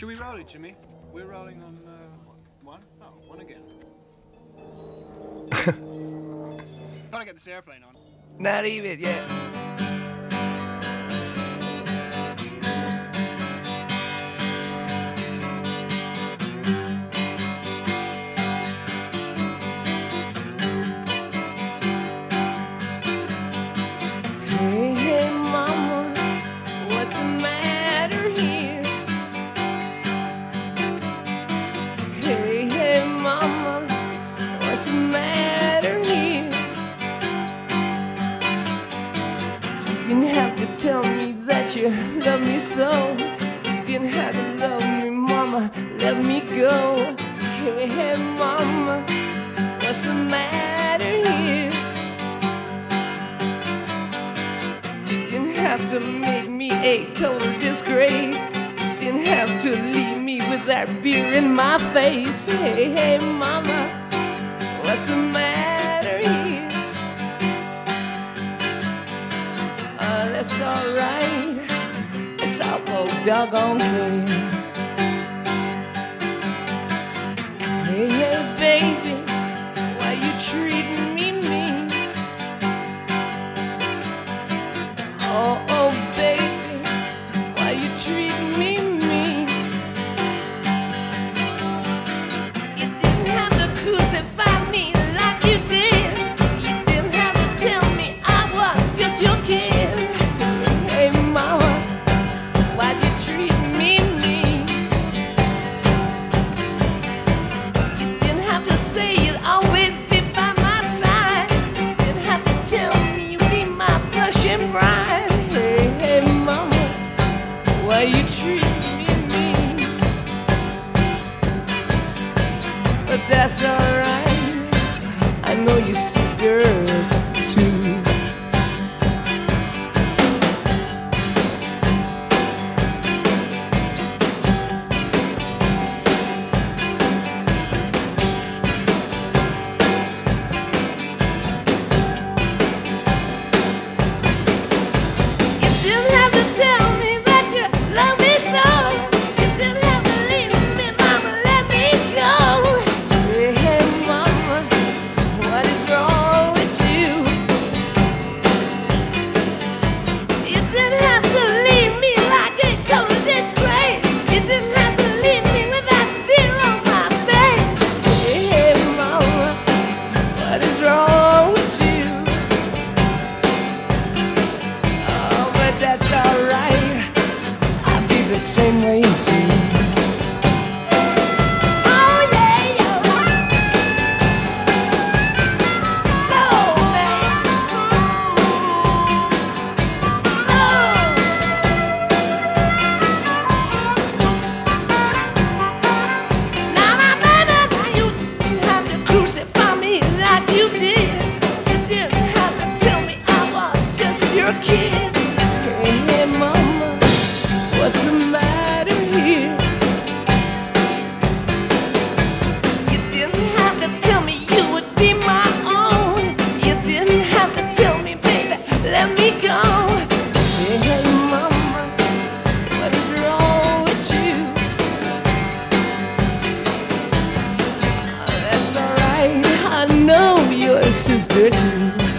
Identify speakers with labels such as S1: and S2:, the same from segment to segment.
S1: Should we roll it, Jimmy? We're rolling on one? Oh, one again. Gotta get this airplane on.
S2: Not even, yeah. Hey, hey, mama, what's the matter here? Hey, hey, mama, what's the matter here? You didn't have to tell me that you love me so. You didn't have to love me, mama, let me go. Hey, hey, mama, what's the matter here? You didn't have to make me a total disgrace. You didn't have to leave me with that beer in my face. Hey, hey, mama, what's the matter here? That's alright. It's awful doggone clear. Hey, hey, baby, why you treating me mean? Oh, oh, baby, why you treating me mean? You didn't have to crucify me like you did. You didn't have to tell me I was just your kid. Hey, mama, why you treat me mean? You didn't have to say you'd always be by my side. You didn't have to tell me you'd be my blushing bride. Hey, hey, mama, why you treat me mean? But that's alright, I know your sisters too. You didn't have to tell me that you love me so. You didn't have to leave me, mama, let me go. Hey, hey, mama, what is wrong with you? You didn't have to leave me like a total disgrace. You didn't have to leave me with that beer on my face. Hey, hey, mama, what is wrong with you? Oh, but that's alright, I'll be the same way too. Oh, yeah, yeah. Oh, man. Now, you didn't have to crucify me like you did. You didn't have to tell me I was just your kid. Hey, hey, mama, what's the matter here? You didn't have to tell me you would be my own. You didn't have to tell me, baby, let me go. Hey, hey, mama, what is wrong with you? That's alright, I know you're a sister too.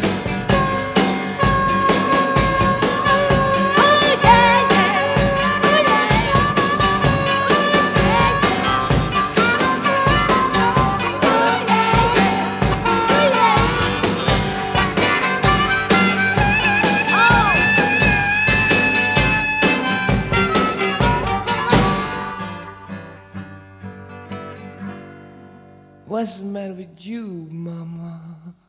S2: Oh, yeah, yeah. Oh, yeah. Oh, yeah. Oh, yeah. What's the matter with you, mama?